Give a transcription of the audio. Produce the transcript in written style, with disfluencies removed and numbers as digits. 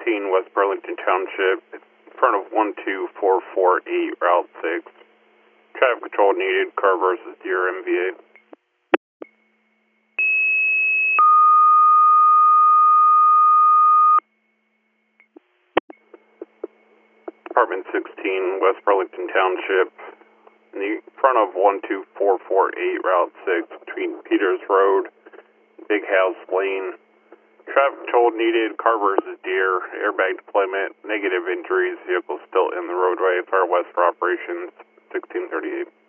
West Burlington Township, in front of 12448 Route 6. Traffic control needed, car versus deer, MVA. Apartment 16, West Burlington Township, in the front of 12448 Route 6, between Peters Road and Big House Lane. Traffic control needed, car versus deer, airbag deployment, negative injuries, vehicle still in the roadway, Fire West for operations, 1638.